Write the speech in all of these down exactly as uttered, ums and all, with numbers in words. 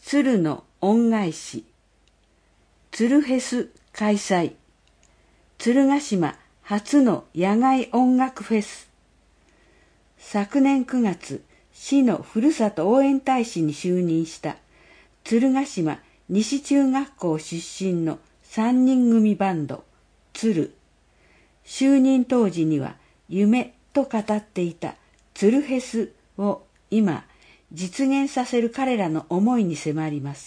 鶴の恩返し、鶴フェス開催、鶴ヶ島初の野外音楽フェス。昨年くがつ、市のふるさと応援大使に就任した鶴ヶ島西中学校出身のさんにん組バンド、鶴。就任当時には夢と語っていた鶴フェスを今実現させる彼らの思いに迫ります。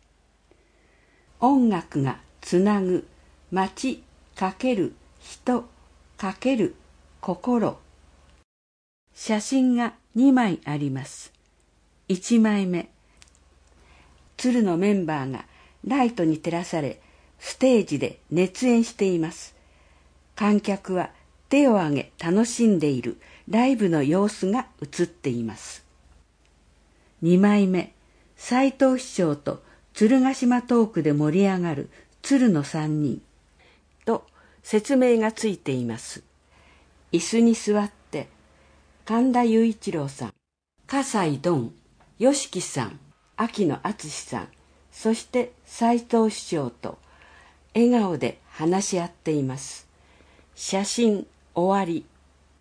音楽がつなぐ街×人×心。写真がにまいあります。いちまいめ、鶴のメンバーがライトに照らされステージで熱演しています。観客は手を挙げ楽しんでいるライブの様子が映っています。にまいめ、斉藤市長と鶴ヶ島トークで盛り上がる鶴のさんにんと説明がついています。椅子に座って神田雄一郎さん、笠井ドン、吉木さん、秋野敦さん、そして斉藤市長と笑顔で話し合っています。写真終わり。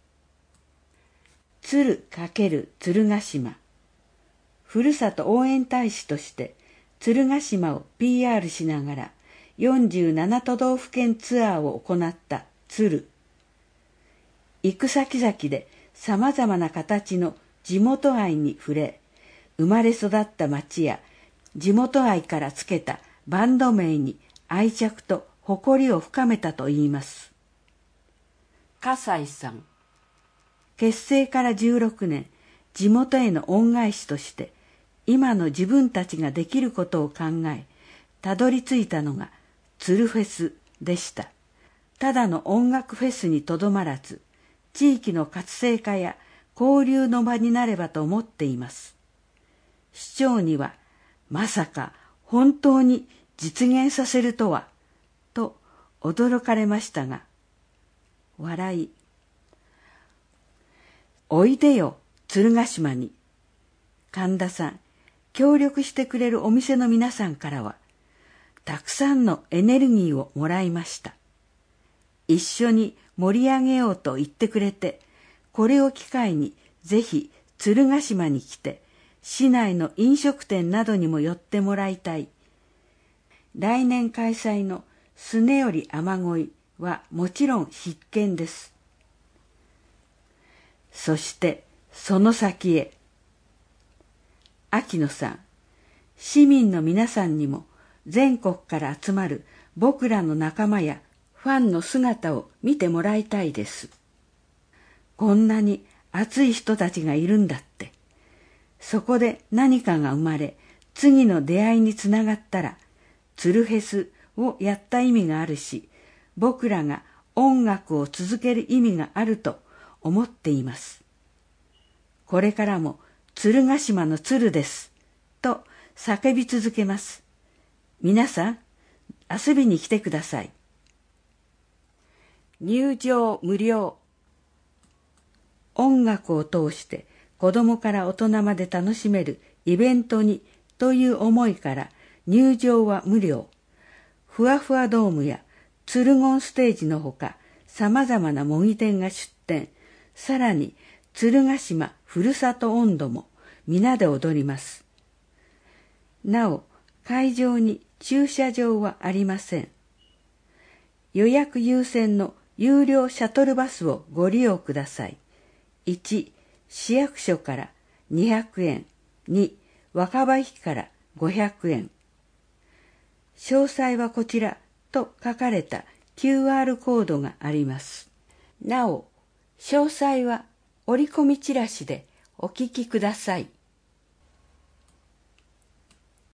鶴×鶴ヶ島。ふるさと応援大使として鶴ヶ島を ピーアール しながらよんじゅうなな都道府県ツアーを行った鶴。行く先々でさまざまな形の地元愛に触れ、生まれ育った町や地元愛からつけたバンド名に愛着と誇りを深めたといいます。笠井さん、結成からじゅうろくねん、地元への恩返しとして今の自分たちができることを考え、たどり着いたのが鶴フェスでした。ただの音楽フェスにとどまらず、地域の活性化や交流の場になればと思っています。市長には、まさか本当に実現させるとは、と驚かれましたが、笑い。おいでよ、鶴ヶ島に。神田さん、協力してくれるお店の皆さんからは、たくさんのエネルギーをもらいました。一緒に盛り上げようと言ってくれて、これを機会にぜひ鶴ヶ島に来て、市内の飲食店などにも寄ってもらいたい。来年開催のすねより雨乞いはもちろん必見です。そしてその先へ。秋野さん、市民の皆さんにも全国から集まる僕らの仲間やファンの姿を見てもらいたいです。こんなに熱い人たちがいるんだって。そこで何かが生まれ、次の出会いにつながったら、鶴フェスをやった意味があるし、僕らが音楽を続ける意味があると思っています。これからも鶴ヶ島の鶴です、と叫び続けます。皆さん、遊びに来てください。入場無料。音楽を通して子供から大人まで楽しめるイベントにという思いから入場は無料。ふわふわドームや鶴言ステージのほか様々な模擬店が出店。さらに鶴ヶ島ふるさと音頭も皆で踊ります。なお、会場に駐車場はありません。予約優先の有料シャトルバスをご利用ください。いち、市役所からにひゃくえん。に、若葉駅からごひゃくえん。詳細はこちらと書かれた キューアール コードがあります。なお、詳細は折り込みチラシでお聞きください。